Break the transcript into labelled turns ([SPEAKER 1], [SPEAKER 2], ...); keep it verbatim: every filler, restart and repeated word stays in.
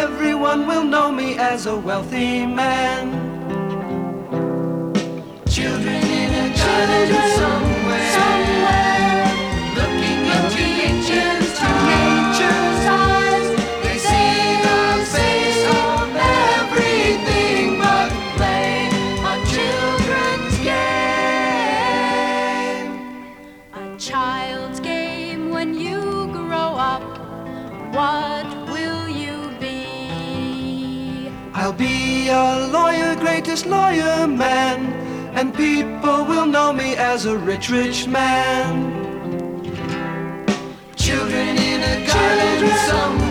[SPEAKER 1] everyone will know me as a wealthy man. Children in a garden somewhere, somewhere, looking into nature's nature's eyes. They see the face of everything but play, a children's game.
[SPEAKER 2] A child's game when you grow up. What will you be?
[SPEAKER 1] I'll be a lawyer, greatest lawyer man, and people will know me as a rich, rich man. Children in a garden somewhere.